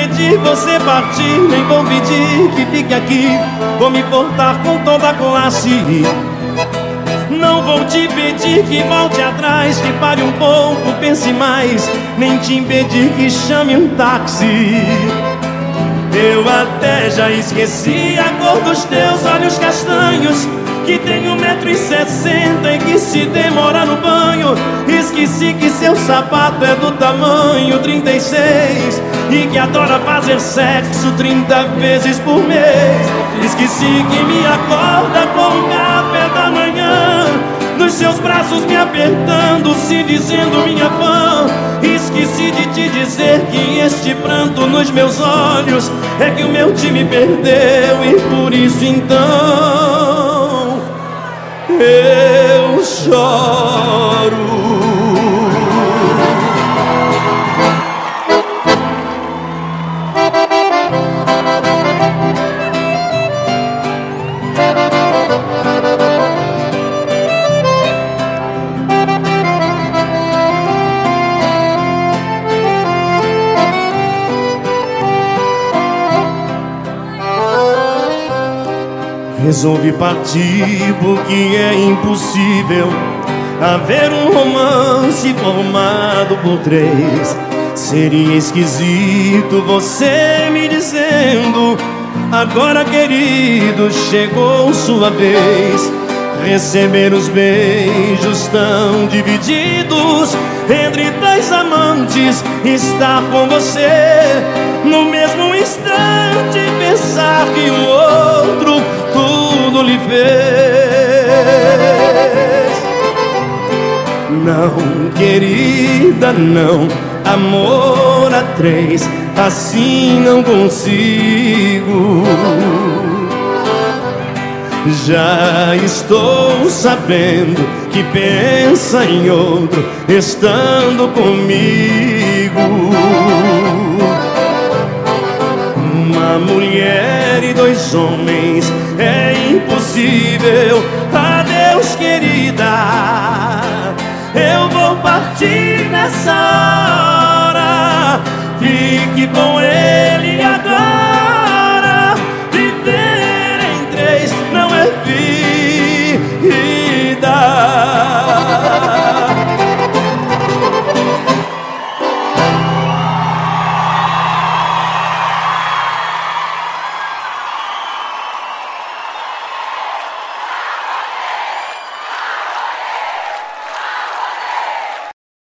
impedir você partir, nem vou pedir que fique aqui. Vou me portar com toda a classe. Não vou te pedir que volte atrás, que pare um pouco, pense mais, nem te impedir que chame um táxi. Eu até já esqueci a cor dos teus olhos castanhos, que tem 1,60 m e que se demora no banho. Esqueci que seu sapato é do tamanho 36 e que adora fazer sexo 30 vezes por mês. Esqueci que me acorda com o café da manhã, nos seus braços me apertando, se dizendo minha fã. Esqueci de te dizer que este pranto nos meus olhos é que o meu time perdeu, e por isso então eu choro. Resolvi partir porque é impossível haver um romance formado por três. Seria esquisito você me dizendo: agora, querido, chegou sua vez. Receber os beijos tão divididos entre dois amantes, estar com você no mesmo instante, pensar que o outro tudo lhe fez. Não, querida, não, amor a três, assim não consigo. Já estou sabendo que pensa em outro estando comigo. Uma mulher e dois homens é impossível. Adeus, querida, eu vou partir nessa hora. Fique com ele agora.